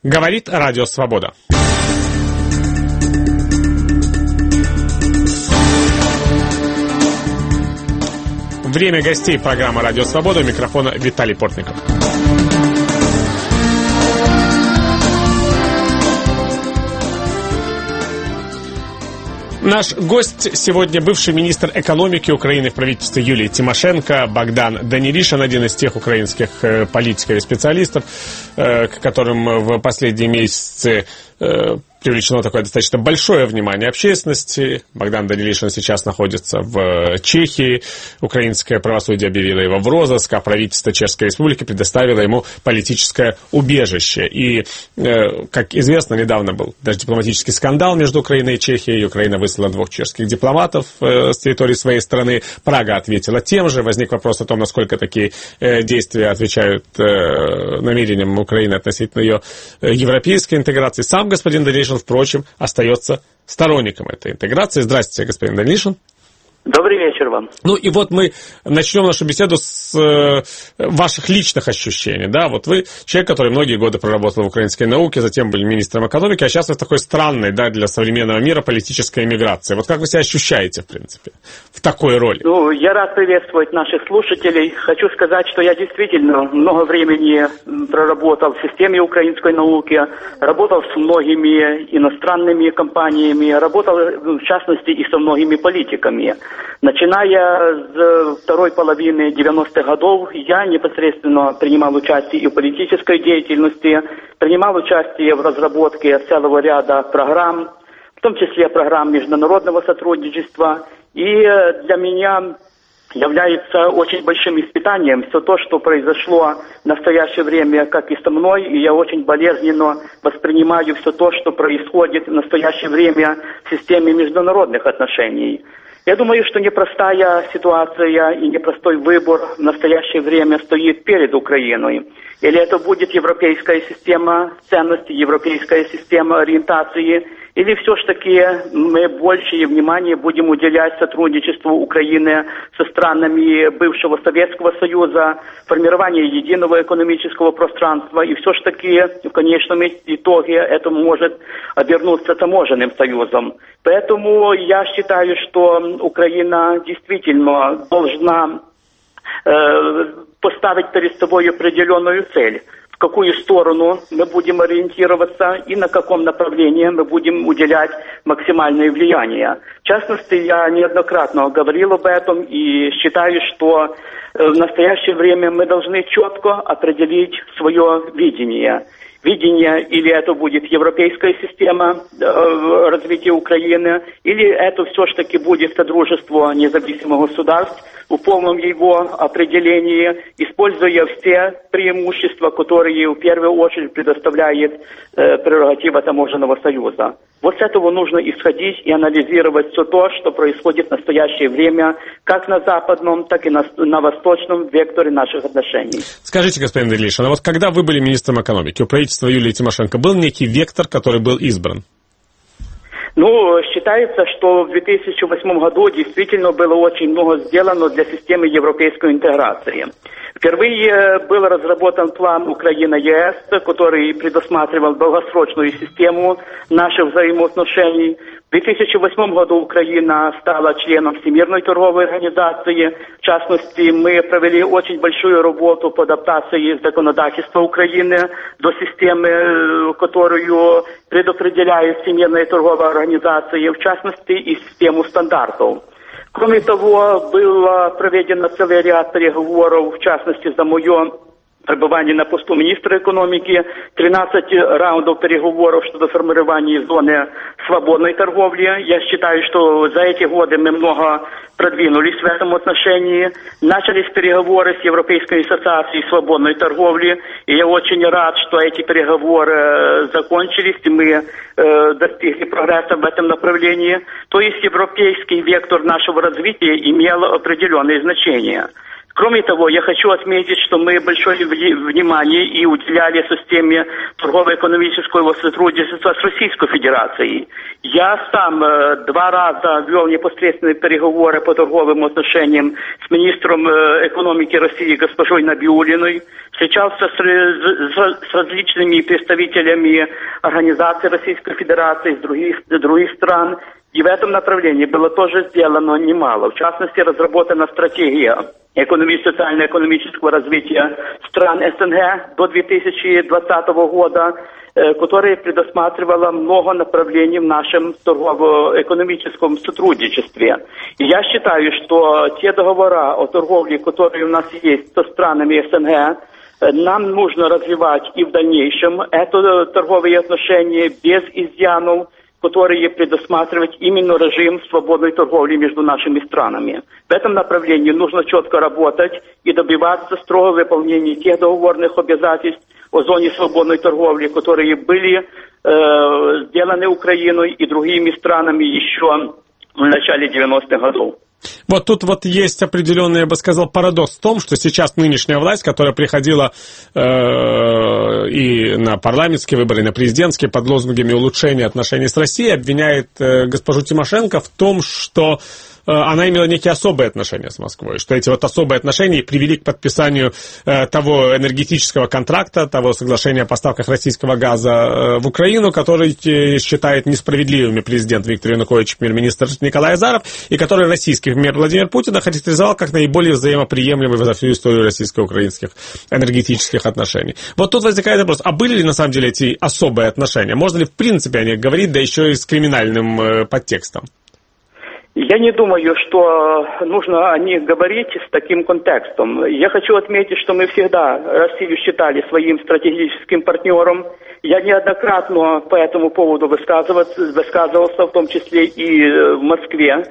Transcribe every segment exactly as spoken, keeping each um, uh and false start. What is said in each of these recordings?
Говорит Радио Свобода. Время гостей программы «Радио Свобода». У микрофона Виталий Портников. Наш гость сегодня бывший министр экономики Украины в правительстве Юлии Тимошенко Богдан Данилишин, один из тех украинских политиков и специалистов, к которым в последние месяцы привлечено такое достаточно большое внимание общественности. Богдан Данилишин сейчас находится в Чехии. Украинское правосудие объявило его в розыск, а правительство Чешской Республики предоставило ему политическое убежище. И, как известно, недавно был даже дипломатический скандал между Украиной и Чехией. Украина выслала двух чешских дипломатов с территории своей страны. Прага ответила тем же. Возник вопрос о том, насколько такие действия отвечают намерениям Украины относительно ее европейской интеграции. Сам господин Данилишин, впрочем, остается сторонником этой интеграции. Здравствуйте, господин Данилишин. Добрый вечер вам. Ну и вот мы начнем нашу беседу с э, ваших личных ощущений. Да? Вот вы человек, который многие годы проработал в украинской науке, затем были министром экономики, а сейчас вы такой странной, да, для современного мира политической эмиграции. Вот как вы себя ощущаете, в принципе, в такой роли? Ну, я рад приветствовать наших слушателей. Хочу сказать, что я действительно много времени проработал в системе украинской науки, работал с многими иностранными компаниями, работал, в частности, и со многими политиками. Начиная с второй половины девяностых годов, я непосредственно принимал участие и в политической деятельности, принимал участие в разработке целого ряда программ, в том числе программ международного сотрудничества. И для меня является очень большим испытанием все то, что произошло в настоящее время, как и со мной, и я очень болезненно воспринимаю все то, что происходит в настоящее время в системе международных отношений. Я думаю, что непростая ситуация и непростой выбор в настоящее время стоит перед Украиной. Или это будет европейская система ценностей, европейская система ориентации, или все ж таки мы большее внимание будем уделять сотрудничеству Украины со странами бывшего Советского Союза, формированию единого экономического пространства, и все ж таки в конечном итоге это может обернуться таможенным союзом. Поэтому я считаю, что Украина действительно должна э, поставить перед собой определенную цель. В какую сторону мы будем ориентироваться и на каком направлении мы будем уделять максимальное влияние. В частности, я неоднократно говорил об этом и считаю, что в настоящее время мы должны четко определить свое видение. Видение, или это будет европейская система э, развития Украины, или это все ж таки будет Содружество независимых государств в полном его определении, используя все преимущества, которые в первую очередь предоставляет э, прерогатива таможенного союза. Вот с этого нужно исходить и анализировать все то, что происходит в настоящее время, как на западном, так и на, на восточном векторе наших отношений. Скажите, господин Данилишин, а вот когда вы были министром экономики, у правительства Юлии Тимошенко был некий вектор, который был избран? Ну, считается, что в две тысячи восьмом году действительно было очень много сделано для системы европейской интеграции. Впервые был разработан план Украина-ЕС, который предусматривал долгосрочную систему наших взаимоотношений. В две тысячи восьмом году Украина стала членом Всемирной торговой организации. В частности, мы провели очень большую работу по адаптации законодательства Украины до системы, которую предопределяет Всемирная торговая организация, в частности, и систему стандартов. Кроме того, было проведено целый ряд переговоров, в частности, за мое пребывание на посту министра экономики, тринадцать раундов переговоров щодо формирования зоны свободной торговли. Я считаю, что за эти годы мы много продвинулись в этом отношении. Начались переговоры с Европейской ассоциацией свободной торговли, и я очень рад, что эти переговоры закончились, и мы э, достигли прогресса в этом направлении. То есть европейский вектор нашего развития имел определенное значение. Кроме того, я хочу отметить, что мы большое внимание и уделяли системе торгово-экономического сотрудничества с Российской Федерацией. Я сам э, два раза вел непосредственные переговоры по торговым отношениям с министром э, экономики России госпожой Набиуллиной, встречался с, с, с различными представителями организаций Российской Федерации, с других, других стран. И в этом направлении было тоже сделано немало. В частности, разработана стратегия экономическо-социально-экономического развития стран СНГ до две тысячи двадцатого года, которая предусматривала много направлений в нашем торгово-экономическом сотрудничестве. И я считаю, что те договора о торговле, которые у нас есть со странами СНГ, нам нужно развивать и в дальнейшем. Это торговые отношения без изъянов, которые предусматривают именно режим свободной торговли между нашими странами. В этом направлении нужно четко работать и добиваться строгого выполнения тех договорных обязательств о зоне свободной торговли, которые были э, сделаны Украиной и другими странами еще в начале девяностых годов. Вот тут вот есть определенный, я бы сказал, парадокс в том, что сейчас нынешняя власть, которая приходила э, и на парламентские выборы, и на президентские под лозунгами улучшения отношений с Россией, обвиняет э, госпожу Тимошенко в том, что она имела некие особые отношения с Москвой, что эти вот особые отношения привели к подписанию э, того энергетического контракта, того соглашения о поставках российского газа э, в Украину, который э, считает несправедливыми президент Виктор Янукович, премьер-министр Николай Азаров, и который российский премьер Владимир Путин охарактеризовал как наиболее взаимоприемлемый за всю историю российско-украинских энергетических отношений. Вот тут возникает вопрос, а были ли на самом деле эти особые отношения? Можно ли в принципе о них говорить, да еще и с криминальным э, подтекстом? Я не думаю, что нужно о них говорить с таким контекстом. Я хочу отметить, что мы всегда Россию считали своим стратегическим партнером. Я неоднократно по этому поводу высказывался, высказывался, в том числе и в Москве.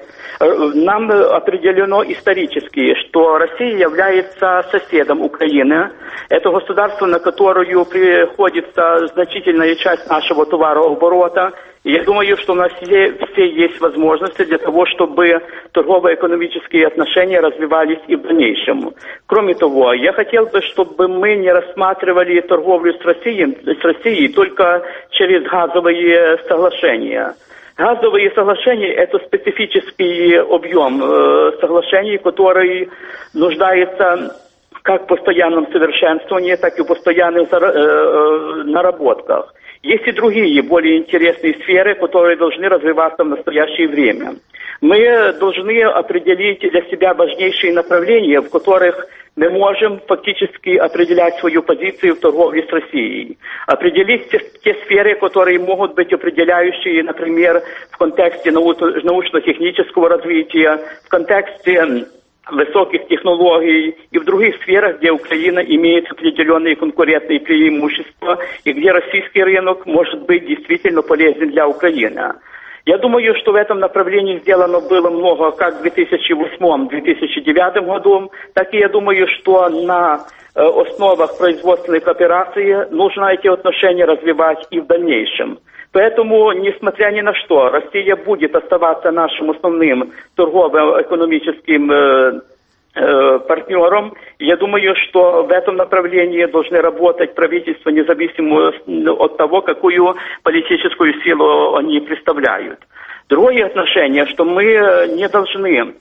Нам определено исторически, что Россия является соседом Украины. Это государство, на которое приходится значительная часть нашего товарооборота. И я думаю, что у нас все, все есть возможности для того, чтобы торгово-экономические отношения развивались и в дальнейшем. Кроме того, я хотел бы, чтобы мы не рассматривали торговлю с Россией, с Россией только через газовые соглашения. Газовые соглашения – это специфический объем э, соглашений, который нуждается как в постоянном совершенствовании, так и в постоянных э, э, наработках. Есть и другие, более интересные сферы, которые должны развиваться в настоящее время. Мы должны определить для себя важнейшие направления, в которых мы можем фактически определять свою позицию в торговле с Россией. Определить те, те сферы, которые могут быть определяющие, например, в контексте нау- научно-технического развития, в контексте высоких технологий и в других сферах, где Украина имеет определенные конкурентные преимущества и где российский рынок может быть действительно полезен для Украины. Я думаю, что в этом направлении сделано было много как в две тысячи восьмом — две тысячи девятом году, так и я думаю, что на э, основах производственной кооперации нужно эти отношения развивать и в дальнейшем. Поэтому, несмотря ни на что, Россия будет оставаться нашим основным торгово-экономическим э, э, партнером. Я думаю, что в этом направлении должны работать правительства, независимо от того, какую политическую силу они представляют. Другое отношение, что мы не должны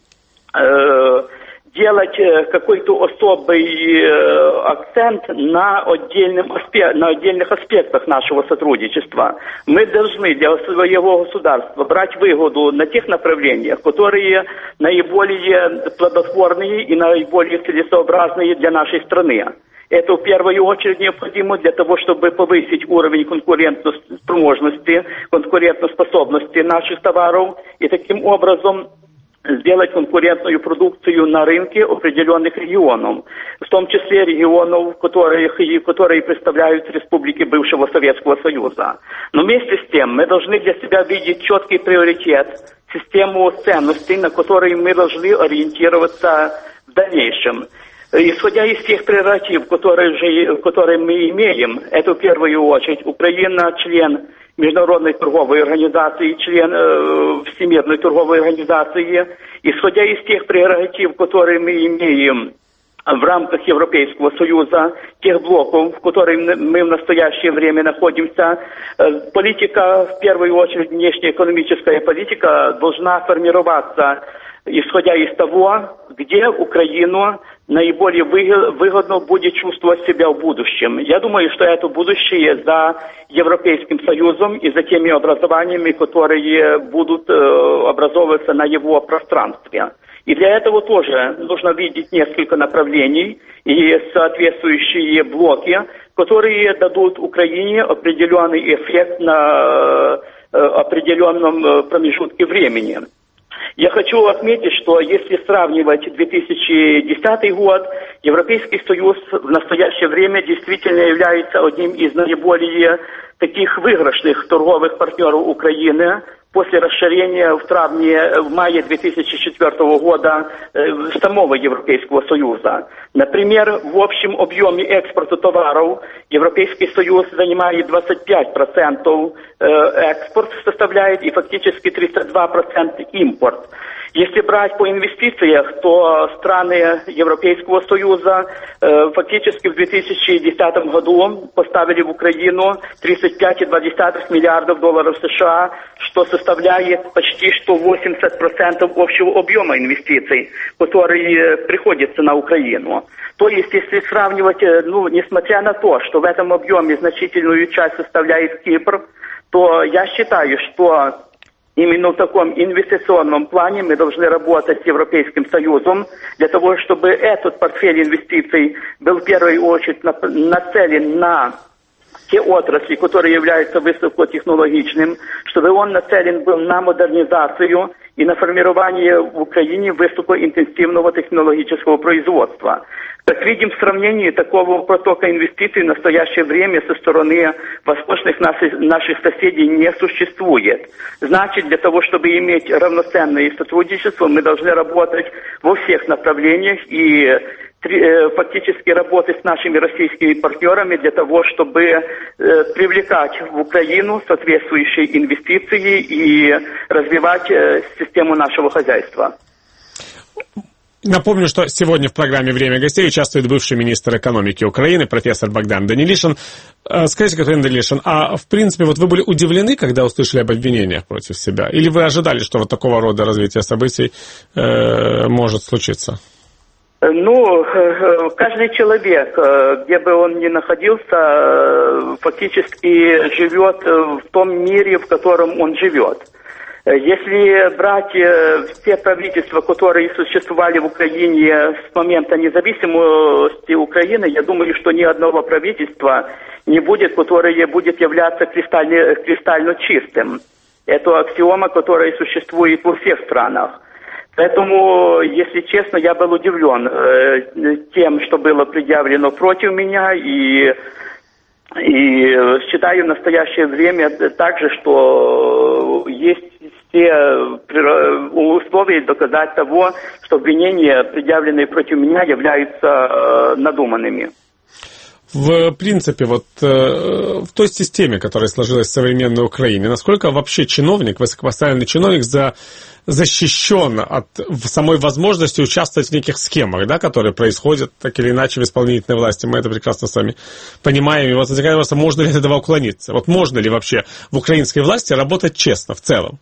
э, делать какой-то особый акцент на, отдельном аспект, на отдельных аспектах нашего сотрудничества. Мы должны для своего государства брать выгоду на тех направлениях, которые наиболее плодотворные и наиболее целесообразные для нашей страны. Это в первую очередь необходимо для того, чтобы повысить уровень конкурентоспособности, конкурентоспособности наших товаров и таким образом сделать конкурентную продукцию на рынке определенных регионов, в том числе регионов, которые, которые представляют республики бывшего Советского Союза. Но вместе с тем мы должны для себя видеть четкий приоритет, систему ценностей, на которые мы должны ориентироваться в дальнейшем. Исходя из тех прерогатив, которые, же, которые мы имеем, это в первую очередь Украина член Международной торговой организации, член э, Всемирной торговой организации. Исходя из тех прерогатив, которые мы имеем в рамках Европейского Союза, тех блоков, в которых мы в настоящее время находимся. Политика, в первую очередь, внешнеэкономическая политика, должна формироваться, исходя из того, где Украину наиболее выгодно будет чувствовать себя в будущем. Я думаю, что это будущее за Европейским Союзом и за теми образованиями, которые будут образовываться на его пространстве. И для этого тоже нужно видеть несколько направлений и соответствующие блоки, которые дадут Украине определенный эффект на определенном промежутке времени. Я хочу отметить, что если сравнивать две тысячи десятый год, Европейский Союз в настоящее время действительно является одним из наиболее таких выигрышных торговых партнеров Украины после расширения в травне, в мае две тысячи четвёртого года э, самого Европейского Союза. Например, в общем объеме экспорта товаров Европейский Союз занимает двадцать пять процентов э, экспорт составляет и фактически тридцать два процента импорт. Если брать по инвестициям, то страны Европейского Союза э, фактически в две тысячи десятом году поставили в Украину тридцать пять целых два десятых миллиардов долларов США, что составляет почти что восемьдесят процентов общего объема инвестиций, которые приходятся на Украину. То есть, если сравнивать, ну, несмотря на то, что в этом объеме значительную часть составляет Кипр, то я считаю, что именно в таком инвестиционном плане мы должны работать с Европейским Союзом для того, чтобы этот портфель инвестиций был в первую очередь нацелен на те отрасли, которые являются высокотехнологичным, чтобы он нацелен был на модернизацию и на формирование в Украине высокоинтенсивного технологического производства. Как видим, в сравнении такого потока инвестиций в настоящее время со стороны восточных наших, наших соседей не существует. Значит, для того, чтобы иметь равноценное сотрудничество, мы должны работать во всех направлениях и фактически работать с нашими российскими партнерами для того, чтобы э, привлекать в Украину соответствующие инвестиции и развивать э, систему нашего хозяйства. Напомню, что сегодня в программе «Время гостей» участвует бывший министр экономики Украины, профессор Богдан Данилишин. Скажите, господин Данилишин, а в принципе вот вы были удивлены, когда услышали об обвинениях против себя? Или вы ожидали, что вот такого рода развитие событий э, может случиться? Ну, каждый человек, где бы он ни находился, фактически живет в том мире, в котором он живет. Если брать все правительства, которые существовали в Украине с момента независимости Украины, я думаю, что ни одного правительства не будет, которое будет являться кристально, кристально чистым. Это аксиома, которая существует во всех странах. Поэтому, если честно, я был удивлен э, тем, что было предъявлено против меня, и, и считаю в настоящее время также, что есть все условия доказать того, что обвинения, предъявленные против меня, являются э, надуманными. В принципе, вот э, в той системе, которая сложилась в современной Украине, насколько вообще чиновник, высокопоставленный чиновник за, защищен от самой возможности участвовать в неких схемах, да, которые происходят так или иначе в исполнительной власти? Мы это прекрасно с вами понимаем. И вот возникает вопрос, можно ли от этого уклониться? Вот можно ли вообще в украинской власти работать честно в целом?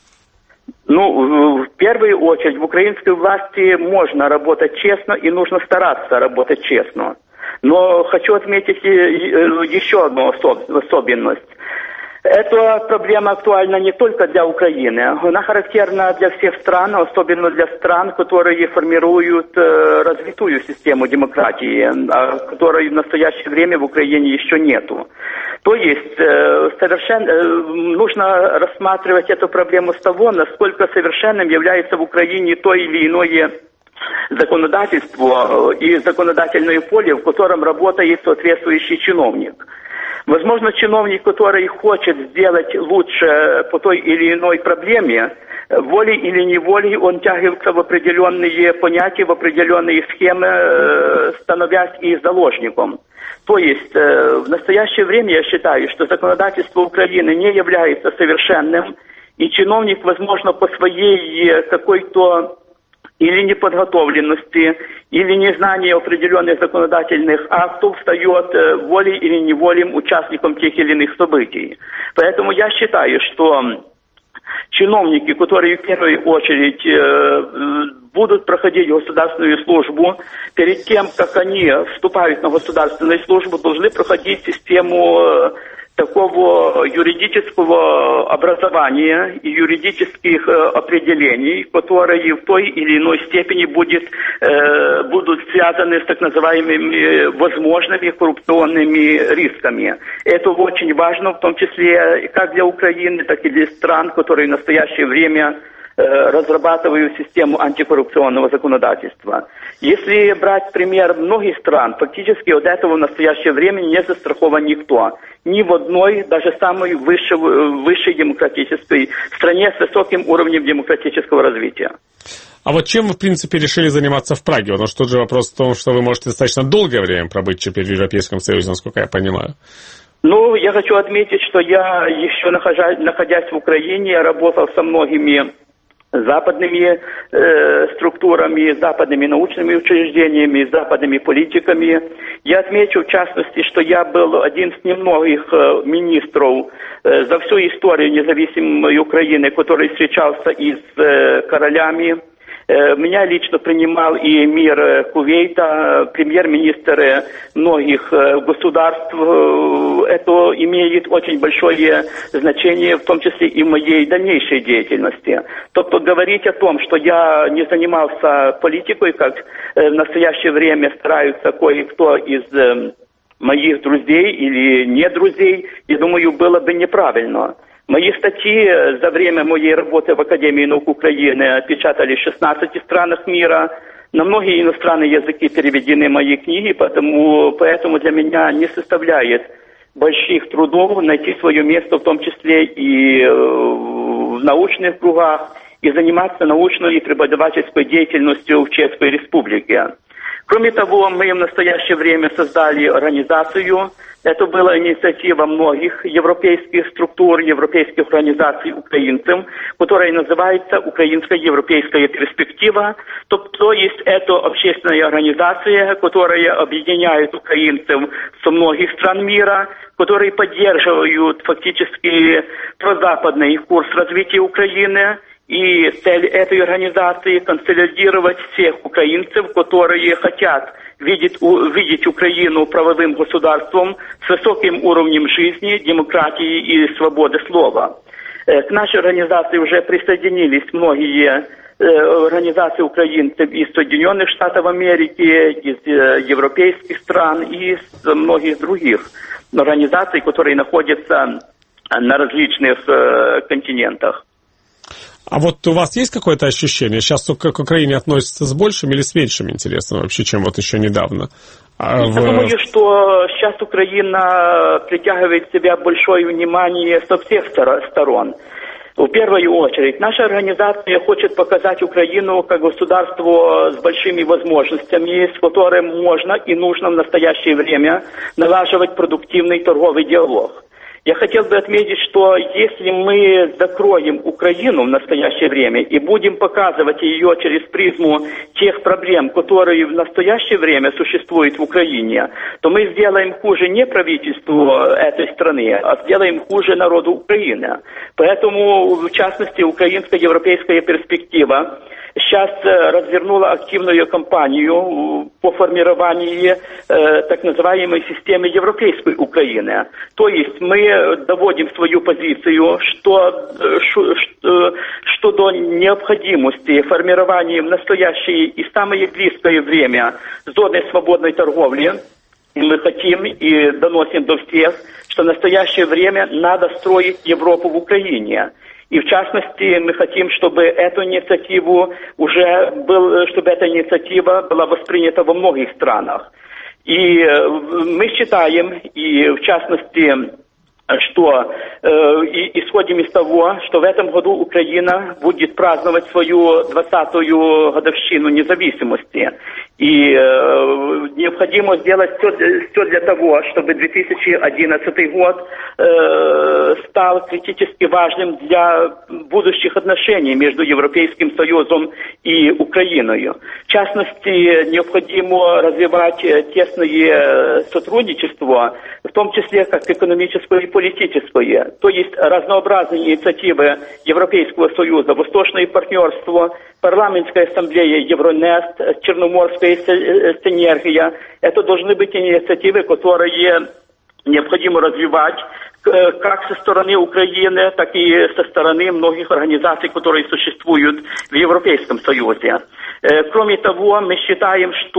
Ну, в первую очередь, в украинской власти можно работать честно и нужно стараться работать честно. Но хочу отметить еще одну особенность. Эта проблема актуальна не только для Украины. Она характерна для всех стран, особенно для стран, которые формируют развитую систему демократии, которой в настоящее время в Украине еще нету. То есть совершенно нужно рассматривать эту проблему с того, насколько совершенным является в Украине то или иное законодательство и законодательное поле, в котором работает соответствующий чиновник. Возможно, чиновник, который хочет сделать лучше по той или иной проблеме, волей или неволей он тягивается в определенные понятия, в определенные схемы, становясь их заложником. То есть в настоящее время я считаю, что законодательство Украины не является совершенным, и чиновник, возможно, по своей какой-то или неподготовленности, или незнания определенных законодательных актов встает волей или неволей участником тех или иных событий. Поэтому я считаю, что чиновники, которые в первую очередь э, будут проходить государственную службу, перед тем, как они вступают на государственную службу, должны проходить систему э, такого юридического образования и юридических э, определений, которые в той или иной степени будет, э, будут связаны с так называемыми возможными коррупционными рисками. Это очень важно, в том числе как для Украины, так и для стран, которые в настоящее время разрабатывают систему антикоррупционного законодательства. Если брать пример многих стран, фактически от этого в настоящее время не застрахован никто. Ни в одной, даже самой высшей, высшей демократической стране с высоким уровнем демократического развития. А вот чем вы, в принципе, решили заниматься в Праге? Потому что тут же вопрос в том, что вы можете достаточно долгое время пробыть теперь в Европейском Союзе, насколько я понимаю. Ну, я хочу отметить, что я еще, находясь в Украине, работал со многими западными э, структурами, западными научными учреждениями, западными политиками. Я отмечу, в частности, что я был один из немногих э, министров э, за всю историю независимой Украины, который встречался и с э, королями. Э, меня лично принимал и эмир Кувейта, премьер-министр многих э, государств. Это имеет очень большое значение, в том числе и в моей дальнейшей деятельности. Тобто говорить о том, что я не занимался политикой, как э, в настоящее время стараются кое-кто из э, моих друзей или не друзей, я думаю, было бы неправильно. Мои статьи за время моей работы в Академии наук Украины печатали в шестнадцати странах мира. На многие иностранные языки переведены мои книги, поэтому, поэтому для меня не составляет больших трудов найти свое место, в том числе и в научных кругах, и заниматься научной и преподавательской деятельностью в Чешской Республике. Кроме того, мы в настоящее время создали организацию. Это была инициатива многих европейских структур, европейских организаций украинцам, которая называется «Украинская европейская перспектива». То, то есть это общественная организация, которая объединяет украинцев со многих стран мира, которые поддерживают фактически прозападный курс развития Украины. И цель этой организации – консолидировать всех украинцев, которые хотят видеть, видеть Украину правовым государством с высоким уровнем жизни, демократии и свободы слова. К нашей организации уже присоединились многие организации украинцев из Соединенных Штатов Америки, из европейских стран и из многих других организаций, которые находятся на различных континентах. А вот у вас есть какое-то ощущение, сейчас к Украине относятся с большим или с меньшим интересом вообще, чем вот еще недавно? А Я в... думаю, что сейчас Украина притягивает в себя большое внимание со всех сторон. В первую очередь, наша организация хочет показать Украину как государство с большими возможностями, с которым можно и нужно в настоящее время налаживать продуктивный торговый диалог. Я хотел бы отметить, что если мы закроем Украину в настоящее время и будем показывать ее через призму тех проблем, которые в настоящее время существуют в Украине, то мы сделаем хуже не правительству этой страны, а сделаем хуже народу Украины. Поэтому, в частности, украинская европейская перспектива сейчас развернула активную кампанию по формированию э, так называемой системы европейской Украины. То есть мы доводим свою позицию, что, что, что до необходимости формирования в настоящее и самое близкое время зоны свободной торговли. И мы хотим и доносим до всех, что в настоящее время надо строить Европу в Украине. И в частности, мы хотим, чтобы эту инициативу уже был, чтобы эта инициатива была воспринята во многих странах. И мы считаем, и в частности, что э, и, исходим из того, что в этом году Украина будет праздновать свою двадцатую годовщину независимости. И э, необходимо сделать все, все для того, чтобы две тысячи одиннадцатый год э, стал критически важным для будущих отношений между Европейским Союзом и Украиной. В частности, необходимо развивать тесное сотрудничество, в том числе как экономическое и политическое. То есть разнообразные инициативы Европейского Союза, Восточное партнерство, Парламентская ассамблея Евронест, Черноморская синергия. Это должны быть инициативы, которые необходимо развивать как со стороны Украины, так и со стороны многих организаций, которые существуют в Европейском Союзе. Кроме того, мы считаем, что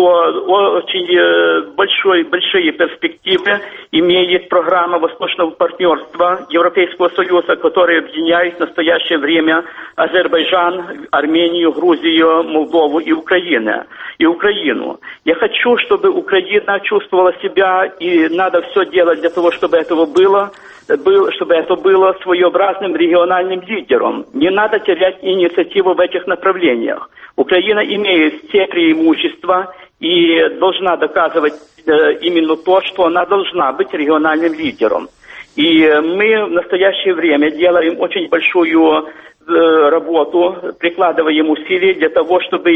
очень большой, большие перспективы имеет программа Восточного партнерства Европейского Союза, которая объединяет в настоящее время Азербайджан, Армению, Грузию, Молдову и Украину. И Украину. Я хочу, чтобы Украина чувствовала себя, и надо все делать для того, чтобы этого было, был, чтобы это было своеобразным региональным лидером. Не надо терять инициативу в этих направлениях. Украина имеет все преимущества и должна доказывать э, именно то, что она должна быть региональным лидером. И мы в настоящее время делаем очень большую э, работу, прикладываем усилия для того, чтобы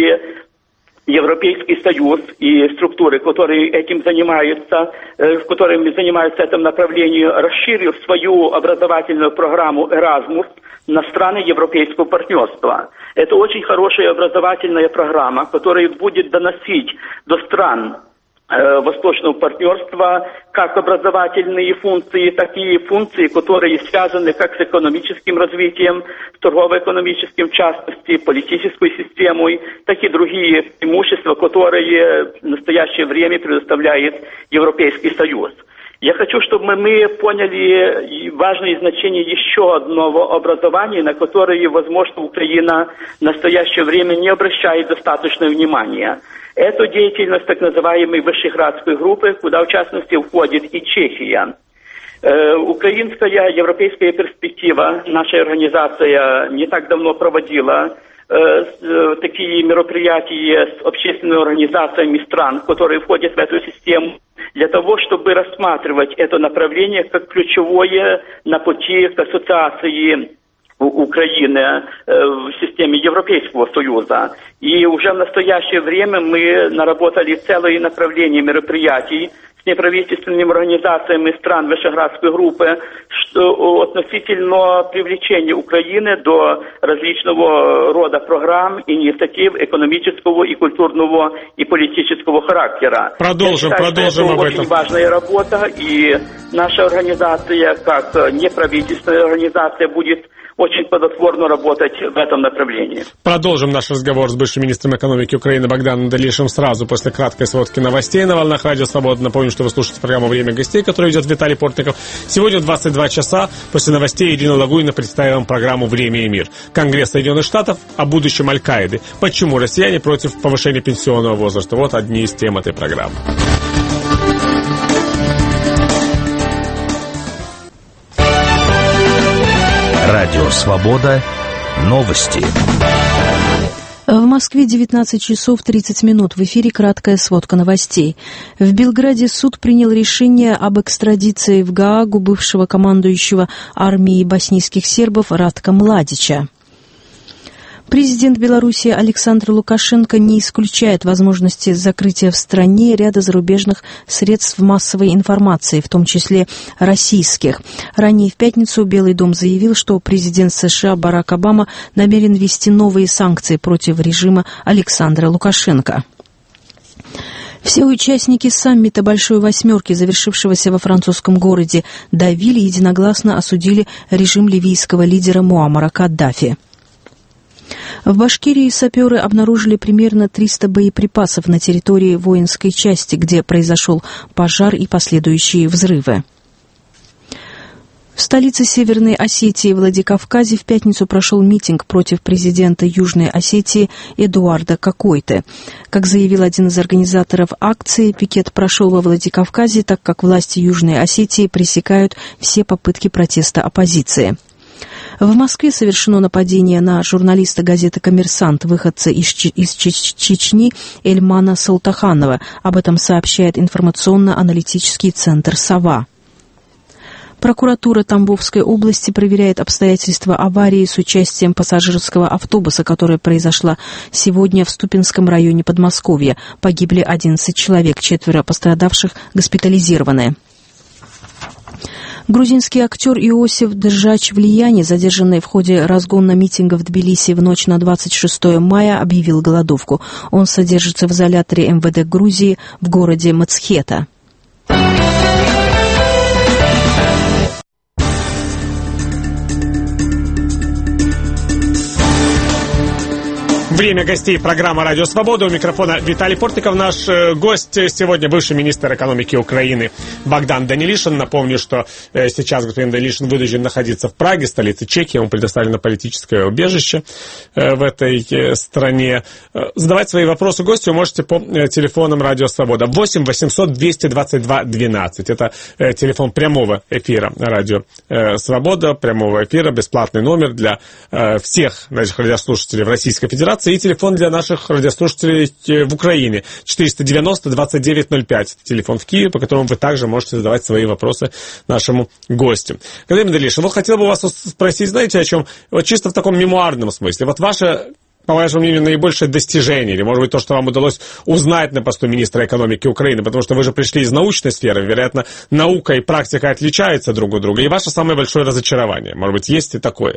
Европейский Союз и структуры, которые этим занимаются, э, которые занимаются этим направлением, расширив свою образовательную программу Erasmus на страны европейского партнерства. Это очень хорошая образовательная программа, которая будет доносить до стран э, Восточного партнерства как образовательные функции, так и функции, которые связаны как с экономическим развитием, с торгово-экономическим, в частности, политической системой, так и другие преимущества, которые в настоящее время предоставляет Европейский Союз. Я хочу, чтобы мы поняли важное значение еще одного образования, на которое, возможно, Украина в настоящее время не обращает достаточного внимания. Это деятельность так называемой Вышеградской группы, куда в частности входит и Чехия. Э, украинская европейская перспектива, наша организация не так давно проводила э, э, такие мероприятия с общественными организациями стран, которые входят в эту систему, для того, чтобы рассматривать это направление как ключевое на пути к ассоциации Украины в системе Европейского Союза. И уже в настоящее время мы наработали целые направления мероприятий с неправительственными организациями стран Вышеградской группы что, относительно привлечения Украины до различного рода программ, инициатив экономического и культурного и политического характера. Продолжим, считаю, продолжим это об этом. Очень важная работа, и наша организация, как неправительственная организация, будет очень плодотворно работать в этом направлении. Продолжим наш разговор с бывшим министром экономики Украины Богданом Данилишем сразу после краткой сводки новостей на волнах Радио Свобода. Напомню, что вы слушаете программу «Время гостей», которую ведет Виталий Портников. Сегодня в двадцать два часа после новостей Ирина Лагуйна представит вам программу «Время и мир». Конгресс Соединенных Штатов о будущем Аль-Каиды. Почему россияне против повышения пенсионного возраста? Вот одни из тем этой программы. Радио «Свобода». Новости. В Москве девятнадцать часов тридцать минут. В эфире краткая сводка новостей. В Белграде суд принял решение об экстрадиции в Гаагу бывшего командующего армией боснийских сербов Ратка Младича. Президент Беларуси Александр Лукашенко не исключает возможности закрытия в стране ряда зарубежных средств массовой информации, в том числе российских. Ранее в пятницу Белый дом заявил, что президент США Барак Обама намерен ввести новые санкции против режима Александра Лукашенко. Все участники саммита «Большой восьмерки», завершившегося во французском городе Давиль, единогласно осудили режим ливийского лидера Муаммара Каддафи. В Башкирии саперы обнаружили примерно триста боеприпасов на территории воинской части, где произошел пожар и последующие взрывы. В столице Северной Осетии, Владикавказе, в пятницу прошел митинг против президента Южной Осетии Эдуарда Кокойты. Как заявил один из организаторов акции, пикет прошел во Владикавказе, так как власти Южной Осетии пресекают все попытки протеста оппозиции. В Москве совершено нападение на журналиста газеты «Коммерсант», выходца из, Ч- из Ч- Чечни Эльмана Салтаханова. Об этом сообщает информационно-аналитический центр «Сова». Прокуратура Тамбовской области проверяет обстоятельства аварии с участием пассажирского автобуса, которая произошла сегодня в Ступинском районе Подмосковья. Погибли одиннадцать человек, четверо пострадавших госпитализированы. Грузинский актер Иосиф Держач Влияние, задержанный в ходе разгона митинга в Тбилиси в ночь на двадцать шестое мая, объявил голодовку. Он содержится в изоляторе эм вэ дэ Грузии в городе Мацхета. Время гостей программы «Радио Свобода». У микрофона Виталий Портников. Наш гость сегодня бывший министр экономики Украины Богдан Данилишин. Напомню, что сейчас господин Данилишин вынужден находиться в Праге, столице Чехии. Ему предоставлено политическое убежище в этой стране. Задавать свои вопросы гостю вы можете по телефонам «Радио Свобода». восемь восемьсот двести двадцать два двенадцать. Это телефон прямого эфира «Радио Свобода». Прямого эфира, бесплатный номер для всех наших радиослушателей в Российской Федерации. И телефон для наших радиослушателей в Украине. четыреста девяносто двадцать девять ноль пять. Телефон в Киеве, по которому вы также можете задавать свои вопросы нашему гостю. Господин Данилишин, вот хотел бы вас спросить, знаете, о чем? Вот чисто в таком мемуарном смысле. Вот ваше, по вашему мнению, наибольшее достижение, или, может быть, то, что вам удалось узнать на посту министра экономики Украины, потому что вы же пришли из научной сферы, вероятно, наука и практика отличаются друг от друга. И ваше самое большое разочарование, может быть, есть и такое?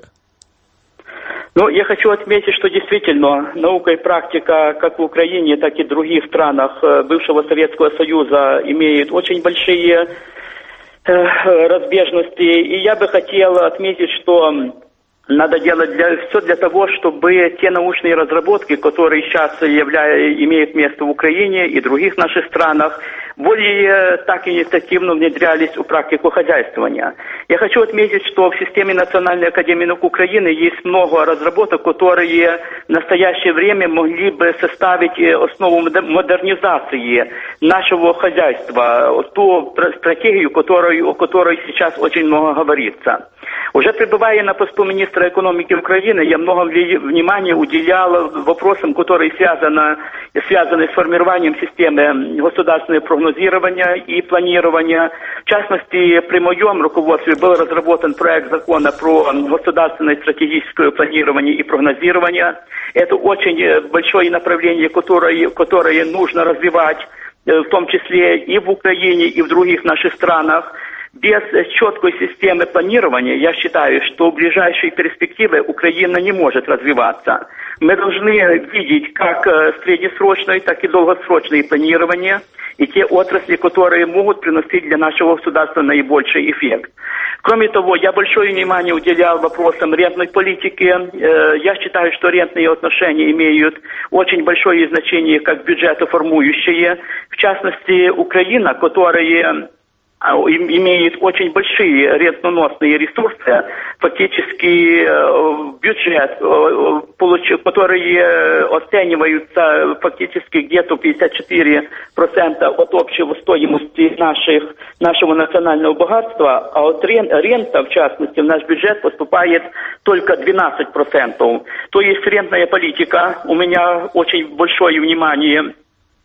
Ну, я хочу отметить, что действительно наука и практика как в Украине, так и в других странах бывшего Советского Союза имеют очень большие э, разбежности. И я бы хотел отметить, что надо делать для, все для того, чтобы те научные разработки, которые сейчас явля, имеют место в Украине и других наших странах, более так инициативно внедрялись в практику хозяйствования. Я хочу отметить, что в системе Национальной академии наук Украины есть много разработок, которые в настоящее время могли бы составить основу модернизации нашего хозяйства, ту стратегию, которой, о которой сейчас очень много говорится. Уже пребывая на посту министра экономики Украины, я много внимания уделял вопросам, которые связаны, связаны с формированием системы государственного прогнозирования и планирования. В частности, при моем руководстве был разработан проект закона про государственное стратегическое планирование и прогнозирование. Это очень большое направление, которое, которое нужно развивать, в том числе и в Украине, и в других наших странах. Без четкой системы планирования, я считаю, что в ближайшей перспективе Украина не может развиваться. Мы должны видеть как среднесрочное, так и долгосрочное планирование и те отрасли, которые могут приносить для нашего государства наибольший эффект. Кроме того, я большое внимание уделял вопросам рентной политики. Я считаю, что рентные отношения имеют очень большое значение как бюджетоформующие. В частности, Украина, которая имеет очень большие рентоносные ресурсы, фактически бюджет, которые оцениваются фактически где-то пятьдесят четыре процента от общего стоимости наших, нашего национального богатства, а от рента, в частности, в наш бюджет поступает только двенадцать процентов. То есть рентная политика, у меня очень большое внимание.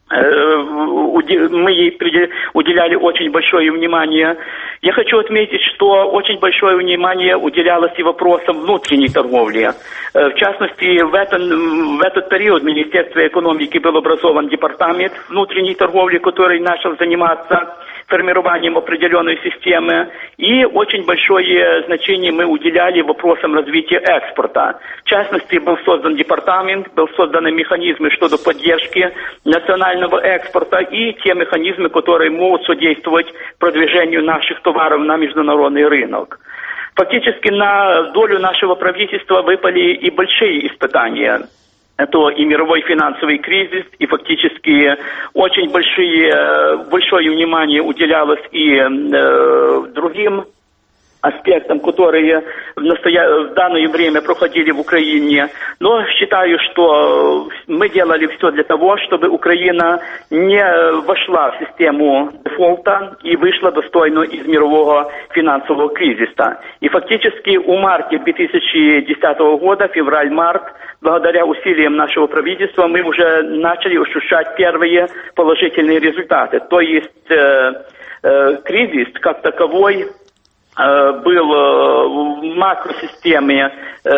Мы ей уделяли очень большое внимание. Я хочу отметить, что очень большое внимание уделялось и вопросам внутренней торговли. В частности, в, этом, в этот период в Министерстве экономики был образован департамент внутренней торговли, который начал заниматься формированием определенной системы. И очень большое значение мы уделяли вопросам развития экспорта. В частности, был создан департамент, был созданы механизмы щодо поддержки национального экспорта и те механизмы, которые могут содействовать продвижению наших товаров на международный рынок. Фактически на долю нашего правительства выпали и большие испытания. Это и мировой финансовый кризис, и фактически очень большие, большое внимание уделялось и э, другим аспектам, которые в, настоя... в данное время проходили в Украине. Но считаю, что мы делали все для того, чтобы Украина не вошла в систему дефолта и вышла достойно из мирового финансового кризиса. И фактически у марта две тысячи десятого года, февраль-март, благодаря усилиям нашего правительства, мы уже начали ощущать первые положительные результаты. То есть э, э, кризис как таковой был в макросистеме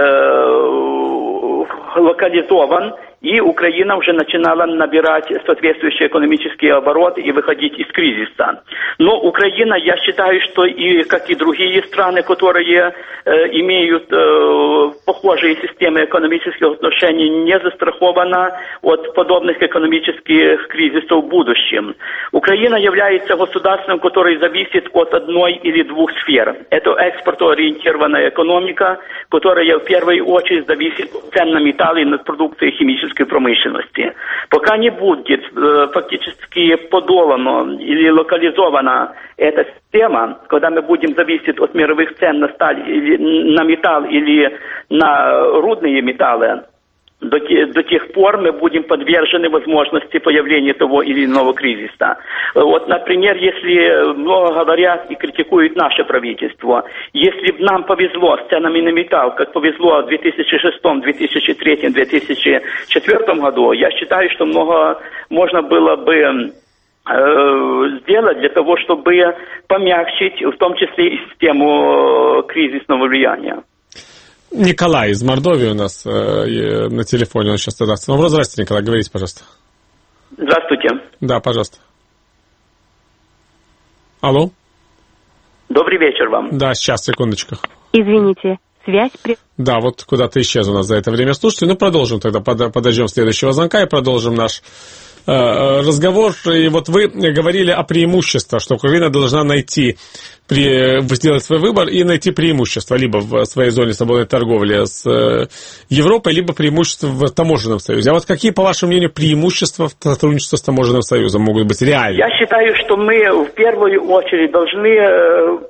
локализован, и Украина уже начинала набирать соответствующий экономический оборот и выходить из кризиса. Но Украина, я считаю, что и как и другие страны, которые э, имеют э, похожие системы экономических отношений, не застрахована от подобных экономических кризисов в будущем. Украина является государством, которое зависит от одной или двух сфер. Это экспортоориентированная экономика, которая в первую очередь зависит от цен на металлы и на продукции химической промышленности. Пока не будет э, фактически подолана или локализована эта система, когда мы будем зависеть от мировых цен на сталь, или, на металл или на рудные металлы, До, до тех пор мы будем подвержены возможности появления того или иного кризиса. Вот, например, если много говорят и критикуют наше правительство, если бы нам повезло с ценами на металл, как повезло в две тысячи шестом, две тысячи третьем, две тысячи четвёртом году, я считаю, что много можно было бы э, сделать для того, чтобы помягчить, в том числе и систему кризисного влияния. Николай из Мордовии у нас э, на телефоне, он сейчас задаст вопрос. Здравствуйте, Николай, говорите, пожалуйста. Здравствуйте. Да, пожалуйста. Алло. Добрый вечер вам. Да, сейчас, секундочку. Извините, связь... При... Да, вот куда-то исчез у нас за это время слушатель. Ну, продолжим тогда, подождем следующего звонка и продолжим наш э, разговор. И вот вы говорили о преимуществах, что Украина должна найти... При, сделать свой выбор и найти преимущество либо в своей зоне свободной торговли с э, Европой, либо преимущество в таможенном союзе. А вот какие, по вашему мнению, преимущества в сотрудничестве с таможенным союзом могут быть реальны? Я считаю, что мы в первую очередь должны э,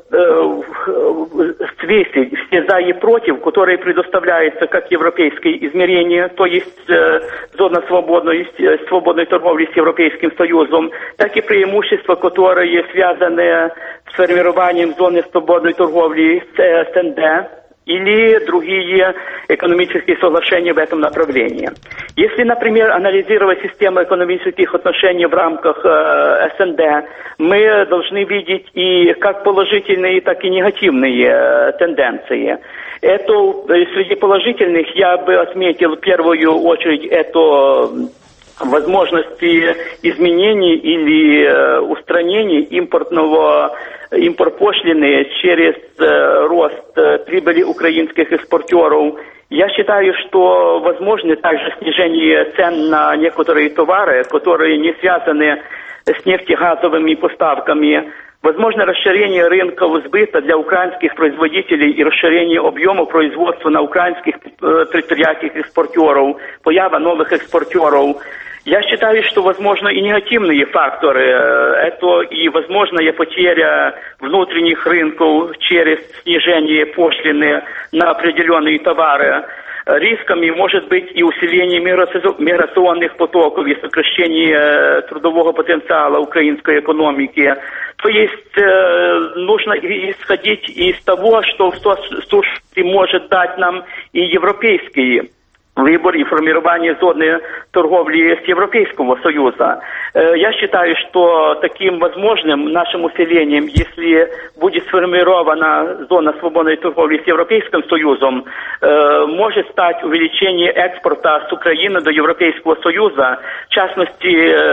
э, взвесить все за и против, которые предоставляются как европейское измерение, то есть э, зона свободной, свободной торговли с Европейским Союзом, так и преимущества, которые связаны с формированием зоны свободной торговли с СНГ или другие экономические соглашения в этом направлении. Если, например, анализировать систему экономических отношений в рамках э, СНГ, мы должны видеть и как положительные, так и негативные э, тенденции. Это, среди положительных я бы отметил в первую очередь это возможности изменений или э, устранения импортного импорт-пошлины через э, рост э, прибыли украинских экспортеров. Я считаю, что возможно также снижение цен на некоторые товары, которые не связаны с нефтегазовыми поставками. Возможно расширение рынков сбыта для украинских производителей и расширение объема производства на украинских предприятиях экспортеров, поява новых экспортеров. Я считаю, что возможно и негативные факторы. Это и возможная потеря внутренних рынков через снижение пошлины на определенные товары. Рисками может быть и усиление миграционных потоков и сокращение трудового потенциала украинской экономики. То есть э, нужно исходить из того, что в сущности может дать нам и европейский выбор и формирование зоны торговли с Европейского Союза. Я считаю, что таким возможным нашим усилением, если будет сформирована зона свободной торговли с Европейским Союзом, может стать увеличение экспорта с Украины до Европейского Союза, в частности,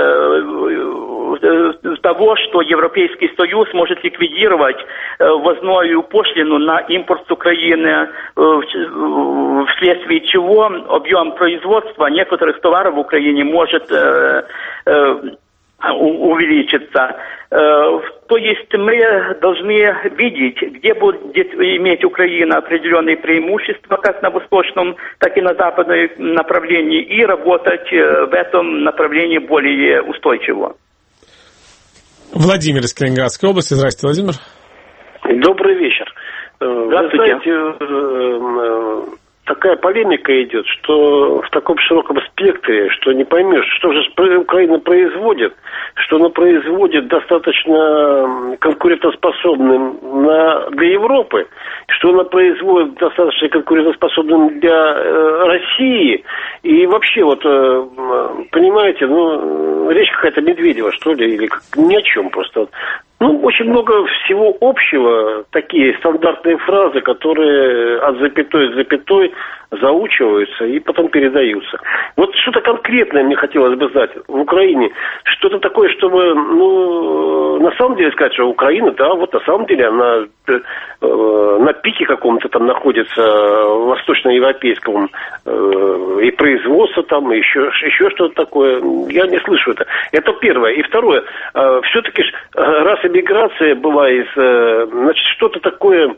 того, что Европейский Союз может ликвидировать ввозную пошлину на импорт с Украины, вследствие чего объем производства некоторых товаров в Украине может э, э, увеличиться. Э, то есть мы должны видеть, где будет иметь Украина определенные преимущества, как на восточном, так и на западном направлении, и работать в этом направлении более устойчиво. Владимир из Калининградской области. Здравствуйте, Владимир. Добрый вечер. Здравствуйте. Вы знаете, такая полемика идет, что в таком широком спектре, что не поймешь, что же Украина производит, что она производит достаточно конкурентоспособным на, для Европы, что она производит достаточно конкурентоспособным для э, России. И вообще, вот, э, понимаете, ну, речь какая-то Медведева, что ли, или как, ни о чем просто. Ну, очень много всего общего, такие стандартные фразы, которые от запятой к запятой заучиваются и потом передаются. Вот что-то конкретное мне хотелось бы знать в Украине. Что-то такое, чтобы, ну, на самом деле сказать, что Украина, да, вот на самом деле она э, на пике каком-то там находится, восточноевропейском, э, и производство там, и еще, еще что-то такое. Я не слышу это. Это первое. И второе, э, все-таки раз эмиграция была из, э, значит, что-то такое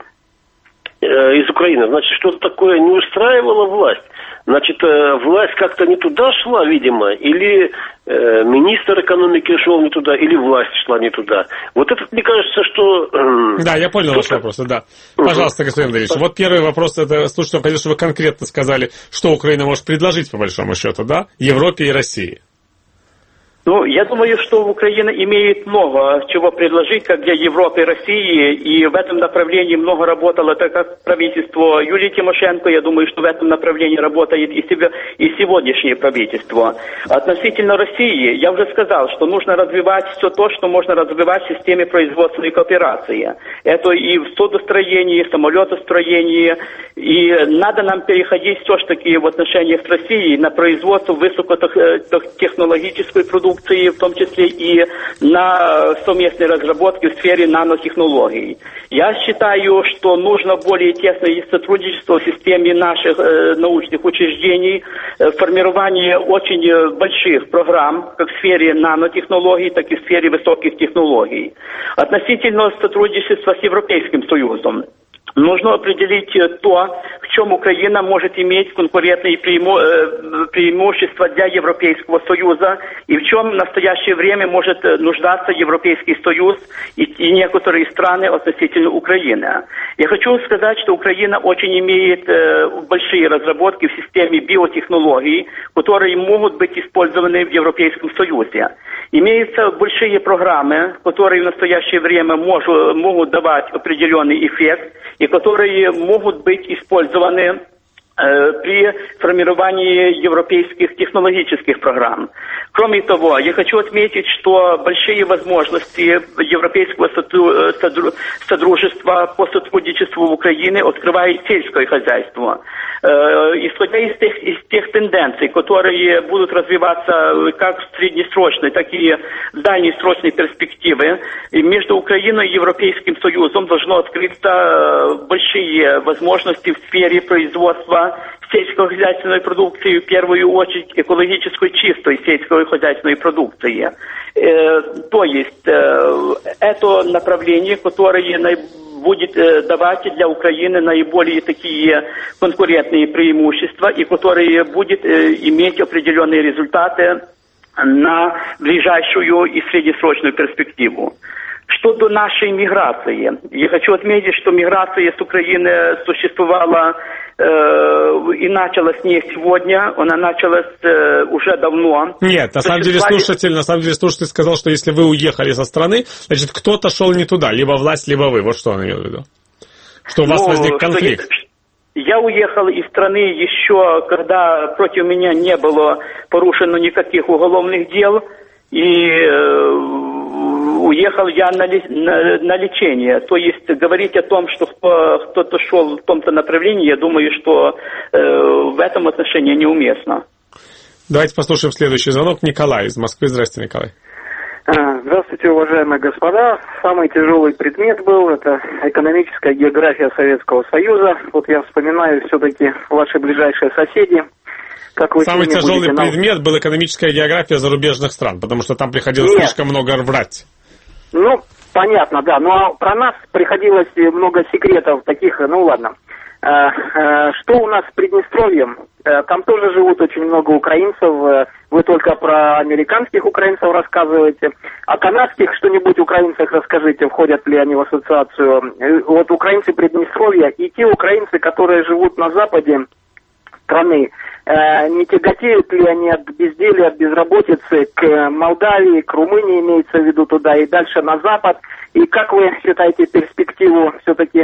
из Украины, значит, что-то такое не устраивало власть. Значит, власть как-то не туда шла, видимо, или э, министр экономики шел не туда, или власть шла не туда. Вот это, мне кажется, что... Э, да, я понял ваш вопрос, да. Пожалуйста, господин Андреевич. Вот первый вопрос, это, слушайте, конечно, вы конкретно сказали, что Украина может предложить, по большому счету, да, Европе и России. Ну, я думаю, что Украина имеет много чего предложить как для Европы и России, и в этом направлении много работало так как правительство Юлии Тимошенко. Я думаю, что в этом направлении работает и, себе, и сегодняшнее правительство. Относительно России, я уже сказал, что нужно развивать все то, что можно развивать в системе производственной кооперации. Это и в судостроении, и самолетостроении, и надо нам переходить все-таки в отношениях с Россией на производство высокотехнологической продукции, в том числе и на совместные разработки в сфере нанотехнологий. Я считаю, что нужно более тесное сотрудничество в системе наших э, научных учреждений, э, формирование очень больших программ как в сфере нанотехнологий, так и в сфере высоких технологий. Относительно сотрудничества с Европейским Союзом. Нужно определить то, в чем Украина может иметь конкурентные преимущества для Европейского Союза и в чем в настоящее время может нуждаться Европейский Союз и, и некоторые страны относительно Украины. Я хочу сказать, что Украина очень имеет э, большие разработки в системе биотехнологий, которые могут быть использованы в Европейском Союзе. Имеются большие программы, которые в настоящее время мож, могут давать определенный эффект и которые могут быть использованы э, при формировании европейских технологических программ. Кроме того, я хочу отметить, что большие возможности Европейского Содружества по сотрудничеству в Украине открывает сельское хозяйство. Исходя из тех, из тех тенденций, которые будут развиваться как в среднесрочной, так и в дальнесрочной перспективе, между Украиной и Европейским Союзом должно открыться большие возможности в сфере производства сельскохозяйственной продукции, в первую очередь экологической чистой сельскохозяйственной продукции. Э, то есть э, это направление, которое будет э, давать для Украины наиболее такие конкурентные преимущества и которое будет э, иметь определенные результаты на ближайшую и среднесрочную перспективу. Что до нашей миграции, я хочу отметить, что миграция с Украины существовала э, и началась не сегодня, она началась э, уже давно. Нет, на самом деле слушатель, на самом деле слушатель сказал, что если вы уехали со страны, значит кто-то шел не туда, либо власть, либо вы. Вот что он имел в виду. Что у вас ну, возник конфликт. Я уехал из страны еще, когда против меня не было порушено никаких уголовных дел, и э, уехал я на, на, на лечение. То есть говорить о том, что кто-то шел в том-то направлении, я думаю, что э, в этом отношении неуместно. Давайте послушаем следующий звонок. Николай из Москвы. Здравствуйте, Николай. Здравствуйте, уважаемые господа. Самый тяжелый предмет был, это экономическая география Советского Союза. Вот я вспоминаю все-таки ваши ближайшие соседи. Как вы Самый тяжелый нам... предмет был экономическая география зарубежных стран, потому что там приходилось Нет. слишком много врать. Ну, понятно, да. Но про нас приходилось много секретов таких, ну ладно. Что у нас с Приднестровьем? Там тоже живут очень много украинцев. Вы только про американских украинцев рассказываете. О канадских что-нибудь украинцах расскажите, входят ли они в ассоциацию. Вот украинцы Приднестровья и те украинцы, которые живут на западе страны, не тяготеют ли они от безделия, от безработицы к Молдавии, к Румынии, имеется в виду туда и дальше на запад? И как вы считаете перспективу все-таки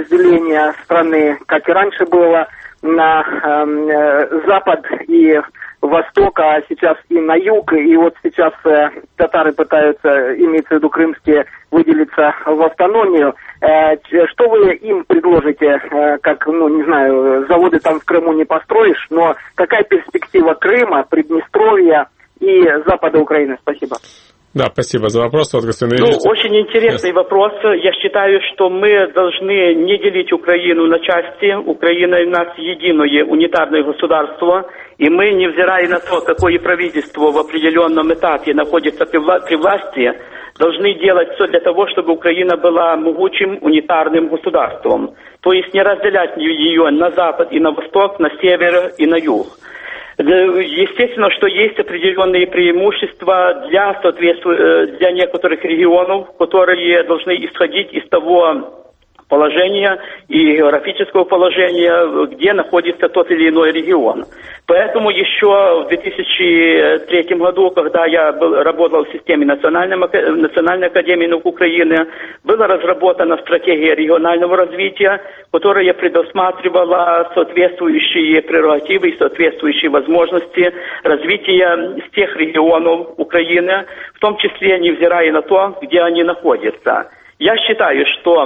разделения страны, как и раньше было, на э, запад и востока, а сейчас и на юг, и вот сейчас э, татары пытаются, имеется в виду крымские, выделиться в автономию. Э, что вы им предложите, э, как, ну, не знаю, заводы там в Крыму не построишь, но какая перспектива Крыма, Приднестровья и запада Украины? Спасибо. Да, спасибо за вопрос. Вот, господин ну, Ильич. Очень интересный yes. вопрос. Я считаю, что мы должны не делить Украину на части. Украина у нас единое унитарное государство. И мы, невзирая на то, какое правительство в определенном этапе находится при, вла- при власти, должны делать все для того, чтобы Украина была могучим унитарным государством. То есть не разделять ее на запад и на восток, на север и на юг. Естественно, что есть определенные преимущества для, соответству... для некоторых регионов, которые должны исходить из того положения и географического положения, где находится тот или иной регион. Поэтому еще в две тысячи третьем году, когда я был, работал в системе Национальной, Национальной академии наук Украины, была разработана стратегия регионального развития, которая предусматривала соответствующие прерогативы и соответствующие возможности развития тех регионов Украины, в том числе невзирая на то, где они находятся. Я считаю, что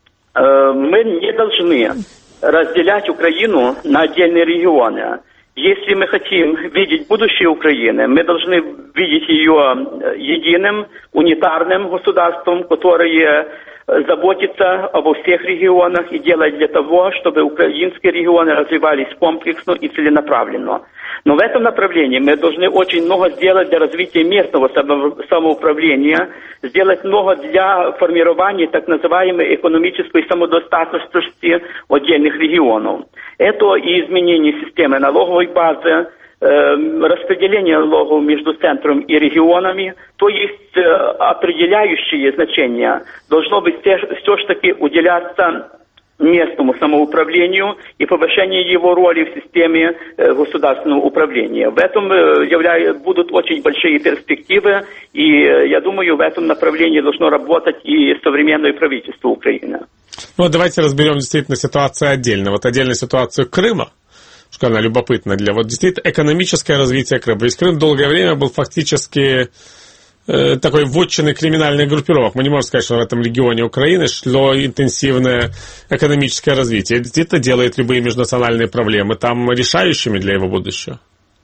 э, мы не должны разделять Украину на отдельные регионы. Если мы хотим видеть будущее Украины, мы должны видеть ее единым, унитарным государством, которое заботится обо всех регионах и делать для того, чтобы украинские регионы развивались комплексно и целенаправленно. Но в этом направлении мы должны очень много сделать для развития местного самоуправления, сделать много для формирования так называемой экономической самодостаточности отдельных регионов. Это и изменение системы налоговой базы, распределение налогов между центром и регионами, то есть определяющее значение должно быть все-таки уделяться местному самоуправлению и повышению его роли в системе государственного управления. В этом являют, будут очень большие перспективы, и я думаю, в этом направлении должно работать и современное правительство Украины. Ну, давайте разберем действительно ситуацию отдельно. Вот отдельно ситуацию Крыма, что она любопытна для... Вот действительно экономическое развитие Крыма. Ведь Крым долгое время был фактически э, такой вотчиной криминальных группировок. Мы не можем сказать, что в этом регионе Украины шло интенсивное экономическое развитие. Это делает любые межнациональные проблемы там решающими для его будущего.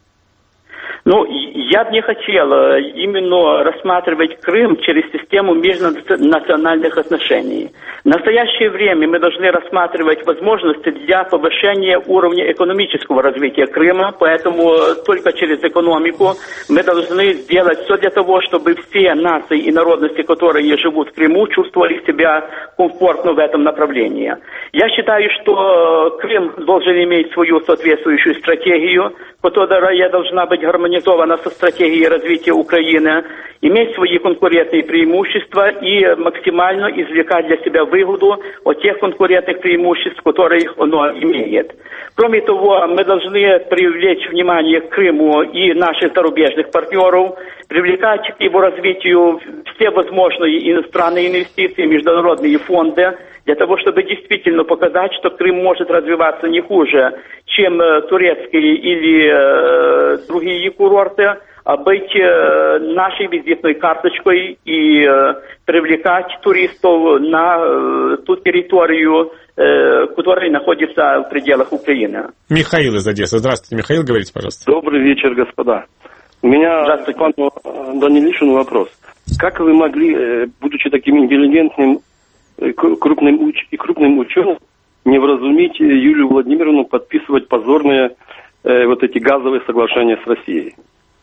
Ну, я бы не хотел именно рассматривать Крым через систему межнациональных отношений. В настоящее время мы должны рассматривать возможности для повышения уровня экономического развития Крыма, поэтому только через экономику мы должны сделать все для того, чтобы все нации и народности, которые живут в Крыму, чувствовали себя комфортно в этом направлении. Я считаю, что Крым должен иметь свою соответствующую стратегию, которая должна быть гармонизована со стратегией развития Украины, иметь свои конкурентные преимущества и максимально извлекать для себя выгоду от тех конкурентных преимуществ, которые оно имеет. Кроме того, мы должны привлечь внимание к Крыму и наших зарубежных партнеров, привлекать к его развитию все возможные иностранные инвестиции, международные фонды, для того, чтобы действительно показать, что Крым может развиваться не хуже, чем турецкие или э, другие курорты, а быть э, нашей визитной карточкой и э, привлекать туристов на э, ту территорию, э, которая находится в пределах Украины. Михаил из Одессы. Здравствуйте, Михаил, говорите, пожалуйста. Добрый вечер, господа. У меня к пану Данилишину вопрос. Как вы могли, будучи таким интеллигентным крупным и крупным ученым, не вразумить Юлию Владимировну подписывать позорные э, вот эти газовые соглашения с Россией?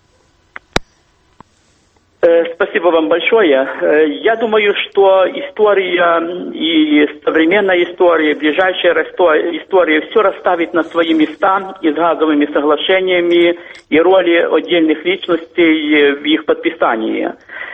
Спасибо вам большое. Я думаю, что история и современная история, ближайшая история все расставит на свои места и с газовыми соглашениями, и роли отдельных личностей в их подписании.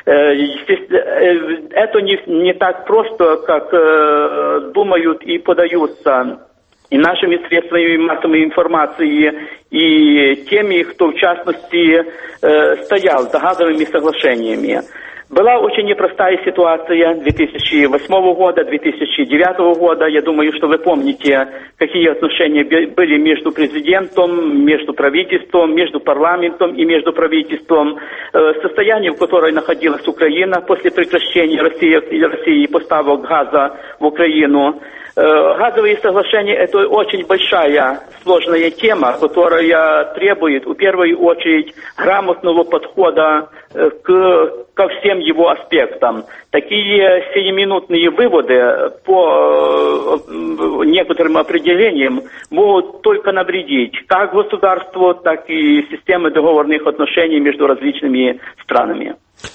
Это не, не так просто, как думают и подаются и нашими средствами массовой информации, и теми, кто в частности э, стоял за газовыми соглашениями. Была очень непростая ситуация две тысячи восьмого года, две тысячи девятого года. Я думаю, что вы помните, какие отношения были между президентом, между правительством, между парламентом и между правительством. Состояние, в котором находилась Украина после прекращения России, России поставок газа в Украину. Газовые соглашения – это очень большая, сложная тема, которая требует, в первую очередь, грамотного подхода к, ко всем его аспектам. Такие сиюминутные выводы по некоторым определениям могут только навредить как государству, так и системе договорных отношений между различными странами.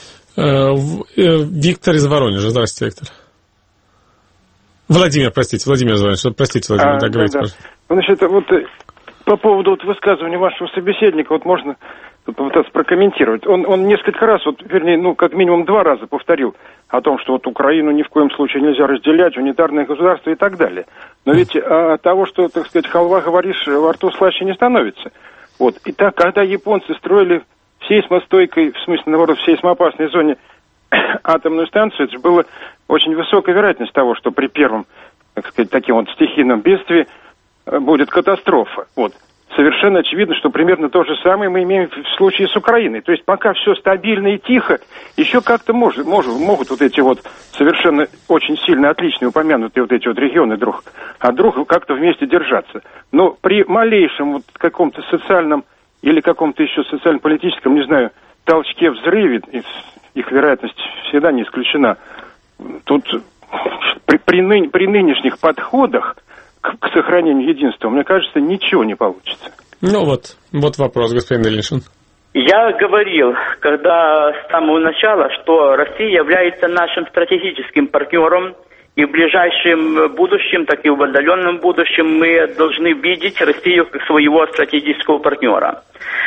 Виктор из Воронежа. Здравствуйте, Виктор. Владимир, простите, Владимир звонит. Простите, Владимир, а, да, говорите, да, да. Значит, вот по поводу вот высказывания вашего собеседника, вот можно попытаться прокомментировать. Он, он несколько раз, вот, вернее, ну, как минимум два раза повторил о том, что вот Украину ни в коем случае нельзя разделять, унитарное государство и так далее. Но ведь от того, что, так сказать, халва говоришь, во рту слаще не становится. Вот. И так, когда японцы строили в сейсмостойкой, в смысле, наоборот, в сейсмоопасной зоне атомную станцию, это же была очень высокая вероятность того, что при первом, так сказать, таким вот стихийном бедствии будет катастрофа. Вот. Совершенно очевидно, что примерно то же самое мы имеем в случае с Украиной. То есть пока все стабильно и тихо, еще как-то может, может, могут вот эти вот совершенно очень сильно отличные упомянутые вот эти вот регионы друг от друга как-то вместе держаться. Но при малейшем вот каком-то социальном или каком-то еще социально-политическом, не знаю, толчке, взрыве, их вероятность всегда не исключена. Тут при, при, ны, при нынешних подходах к, к сохранению единства, мне кажется, ничего не получится. Ну вот, вот вопрос, господин Ильиншин. Я говорил, когда с самого начала, что Россия является нашим стратегическим партнером, и в ближайшем будущем, так и в отдаленном будущем мы должны видеть Россию как своего стратегического партнера.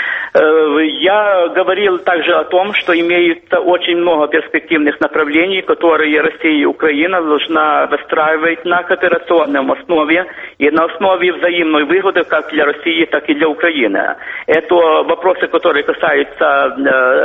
Я говорил также о том, что имеется очень много перспективных направлений, которые Россия и Украина должна выстраивать на кооперационном основе и на основе взаимной выгоды как для России, так и для Украины. Это вопросы, которые касаются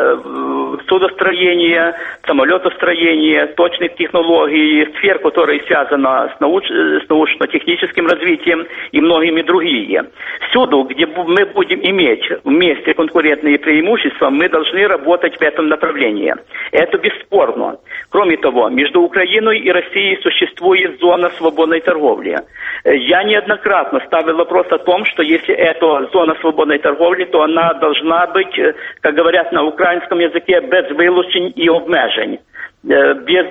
судостроения, самолетостроения, точных технологий, сфер, которые связаны с, науч- с научно-техническим развитием и многими другие. Всюду, где мы будем иметь вместе конкурентные преимущества, мы должны работать в этом направлении. Это бесспорно. Кроме того, между Украиной и Россией существует зона свободной торговли. Я неоднократно ставил вопрос о том, что если это зона свободной торговли, то она должна быть, как говорят на украинском языке, без вилучень и обмежень. Без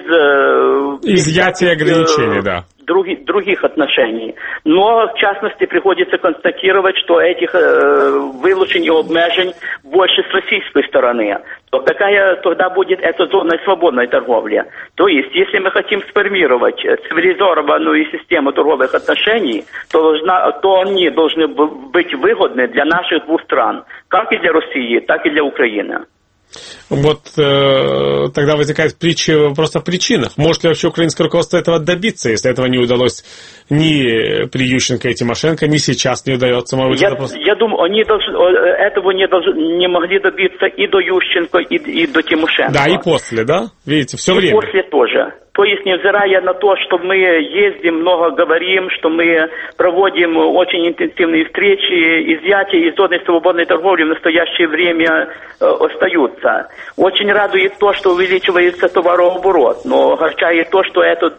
изъятия ограничений, да. Других, других отношений. Но, в частности, приходится констатировать, что этих э, вилучень и обмежень больше с российской стороны. То какая тогда будет эта зона свободной торговли? То есть, если мы хотим сформировать цивилизованную систему торговых отношений, то, должна, то они должны быть выгодны для наших двух стран, как и для России, так и для Украины. Вот э, тогда возникает притча, просто в причинах. Может ли вообще украинское руководство этого добиться, если этого не удалось ни при Ющенко и Тимошенко, ни сейчас не удается? Может быть, я, это просто... я думаю, они должны, этого не, должны, не могли добиться и до Ющенко, и, и до Тимошенко. Да, и после, да? Видите, все и время. И после тоже. То есть, невзирая на то, что мы ездим, много говорим, что мы проводим очень интенсивные встречи, изъятия из зоны свободной торговли в настоящее время э, остаются. Очень радует то, что увеличивается товарооборот, но огорчает то, что этот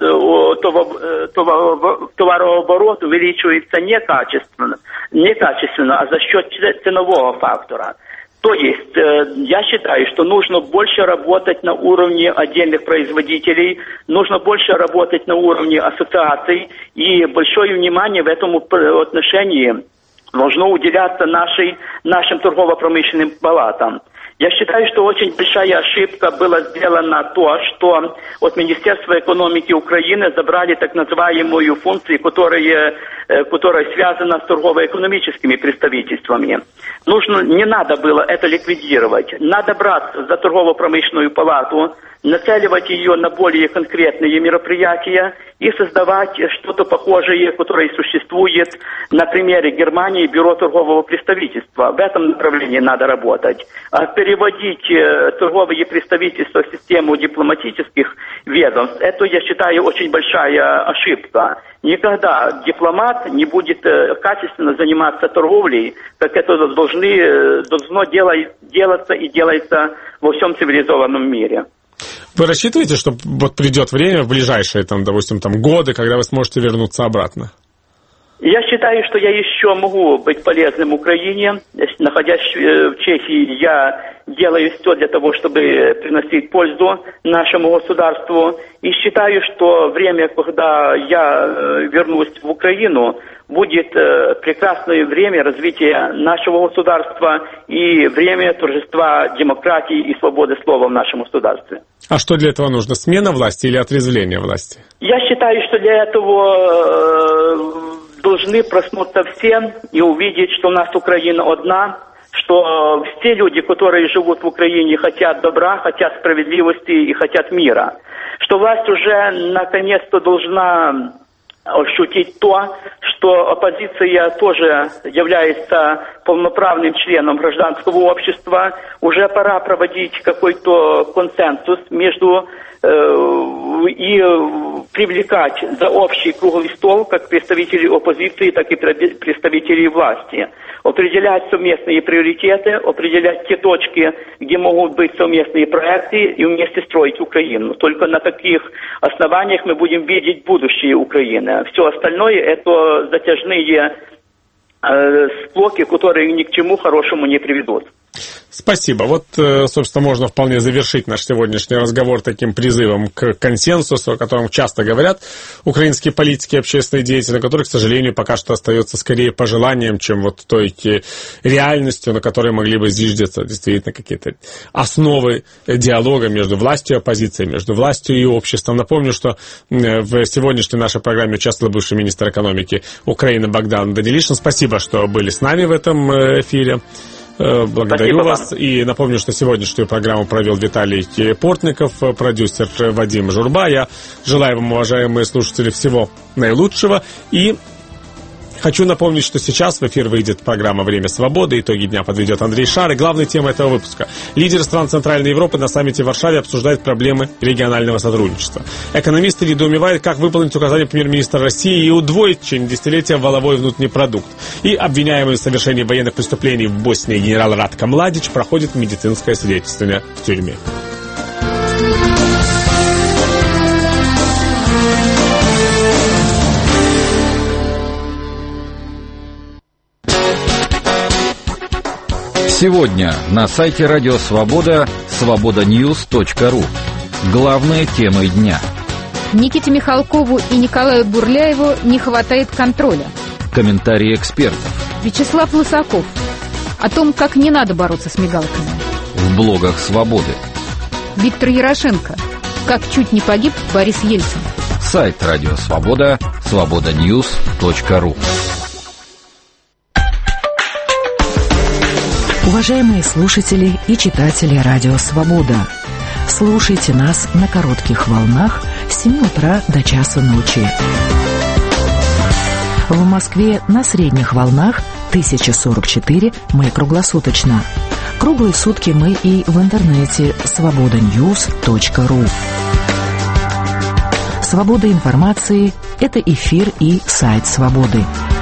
э, товарооборот увеличивается некачественно, некачественно, а за счет ценового фактора. То есть, э, я считаю, что нужно больше работать на уровне отдельных производителей, нужно больше работать на уровне ассоциаций, и большое внимание в этом отношении должно уделяться нашей, нашим торгово-промышленным палатам. Я считаю, что очень большая ошибка была сделана то, что от Министерства экономики Украины забрали так называемую функцию, которая, которая связана с торгово-экономическими представительствами. Нужно, не надо было это ликвидировать. Надо браться за торгово-промышленную палату, нацеливать ее на более конкретные мероприятия и создавать что-то похожее, которое существует на примере Германии, Бюро торгового представительства. В этом направлении надо работать. А переводить э, торговые представительства в систему дипломатических ведомств, это, я считаю, очень большая ошибка. Никогда дипломат не будет э, качественно заниматься торговлей, как это должны, э, должно делать, делаться и делается во всем цивилизованном мире. Вы рассчитываете, что вот придет время в ближайшие, там, допустим, там, годы, когда вы сможете вернуться обратно? Я считаю, что я еще могу быть полезным Украине. Находясь в Чехии, я делаю все для того, чтобы приносить пользу нашему государству. И считаю, что время, когда я вернусь в Украину, будет прекрасное время развития нашего государства и время торжества демократии и свободы слова в нашем государстве. А что для этого нужно? Смена власти или отрезвление власти? Я считаю, что для этого должны проснуться все и увидеть, что у нас Украина одна, что все люди, которые живут в Украине, хотят добра, хотят справедливости и хотят мира. Что власть уже наконец-то должна ощутить то, что оппозиция тоже является полноправным членом гражданского общества. Уже пора проводить какой-то консенсус между э, и привлекать за общий круглый стол как представителей оппозиции, так и представителей власти. Определять совместные приоритеты, определять те точки, где могут быть совместные проекты и вместе строить Украину. Только на таких основаниях мы будем видеть будущее Украины. Все остальное – это затяжные э, склоки, которые ни к чему хорошему не приведут. Спасибо. Вот, собственно, можно вполне завершить наш сегодняшний разговор таким призывом к консенсусу, о котором часто говорят украинские политики и общественные деятели, который, к сожалению, пока что остается скорее пожеланием, чем вот той реальностью, на которой могли бы зиждаться действительно какие-то основы диалога между властью и оппозицией, между властью и обществом. Напомню, что в сегодняшней нашей программе участвовал бывший министр экономики Украины Богдан Данилишин. Спасибо, что были с нами в этом эфире. Благодарю Спасибо вас. Вам. И напомню, что сегодняшнюю программу провел Виталий Портников, продюсер Вадим Журба. Я желаю вам, уважаемые слушатели, всего наилучшего. И хочу напомнить, что сейчас в эфир выйдет программа «Время свободы». Итоги дня подведет Андрей Шар. И главная тема этого выпуска. Лидеры стран Центральной Европы на саммите в Варшаве обсуждают проблемы регионального сотрудничества. Экономисты недоумевают, как выполнить указания премьер-министра России и удвоить в течение десятилетия валовой внутренний продукт. И обвиняемый в совершении военных преступлений в Боснии генерал Радко Младич проходит медицинское свидетельствование в тюрьме. Сегодня на сайте Радио Свобода свобода ньюс точка ру. Главные темы дня. Никите Михалкову и Николаю Бурляеву не хватает контроля. Комментарии экспертов. Вячеслав Лысаков. О том, как не надо бороться с мигалками. В блогах Свободы. Виктор Ярошенко. Как чуть не погиб Борис Ельцин. Сайт Радио Свобода свобода ньюс точка ру. Уважаемые слушатели и читатели Радио Свобода, слушайте нас на коротких волнах с семи утра до часу ночи. В Москве на средних волнах тысяча сорок четыре, мы круглосуточно. Круглые сутки мы и в интернете свобода ньюс точка ру. Свобода информации – это эфир и сайт Свободы.